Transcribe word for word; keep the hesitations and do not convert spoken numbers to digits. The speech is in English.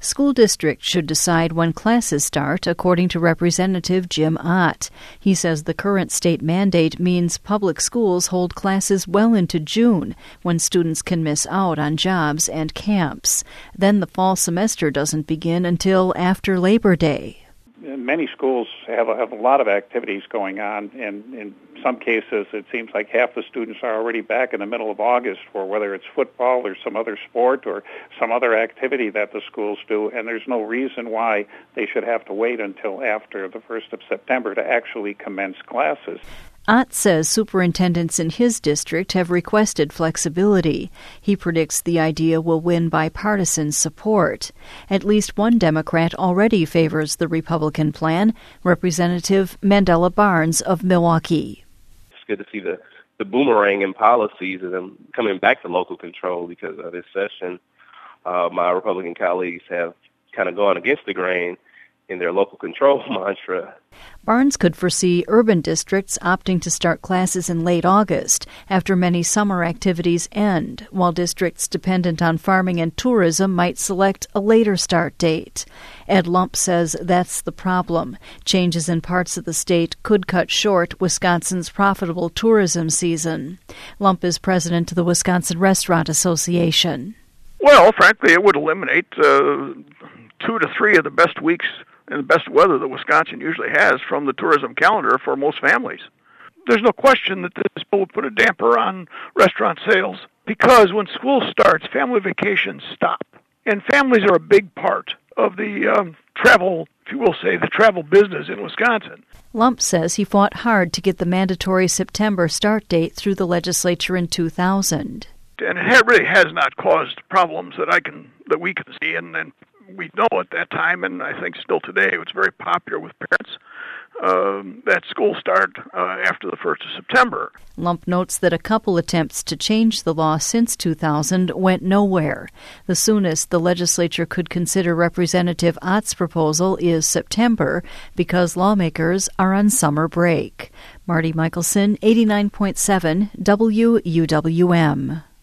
School districts should decide when classes start, according to Representative Jim Ott. He says the current state mandate means public schools hold classes well into June, when students can miss out on jobs and camps. Then the fall semester doesn't begin until after Labor Day. Many schools have a, have a lot of activities going on, and in some cases it seems like half the students are already back in the middle of August for whether it's football or some other sport or some other activity that the schools do, and there's no reason why they should have to wait until after the first of September to actually commence classes. Ott says superintendents in his district have requested flexibility. He predicts the idea will win bipartisan support. At least one Democrat already favors the Republican plan, Representative Mandela Barnes of Milwaukee. It's good to see the, the boomerang in policies and them coming back to local control, because of this session, uh, my Republican colleagues have kind of gone against the grain in their local control mantra. Barnes could foresee urban districts opting to start classes in late August after many summer activities end, while districts dependent on farming and tourism might select a later start date. Ed Lump says that's the problem. Changes in parts of the state could cut short Wisconsin's profitable tourism season. Lump is president of the Wisconsin Restaurant Association. Well, frankly, it would eliminate uh, two to three of the best weeks and the best weather that Wisconsin usually has from the tourism calendar for most families. There's no question that this bill would put a damper on restaurant sales, because when school starts, family vacations stop. And families are a big part of the um, travel, if you will say, the travel business in Wisconsin. Lump says he fought hard to get the mandatory September start date through the legislature in two thousand. And it really has not caused problems that I can, that we can see, and, and we know at that time, and I think still today, it was very popular with parents, um, that school start uh, after the first of September. Lump notes that a couple attempts to change the law since two thousand went nowhere. The soonest the legislature could consider Representative Ott's proposal is September, because lawmakers are on summer break. Marty Michelson, eighty-nine point seven W U W M.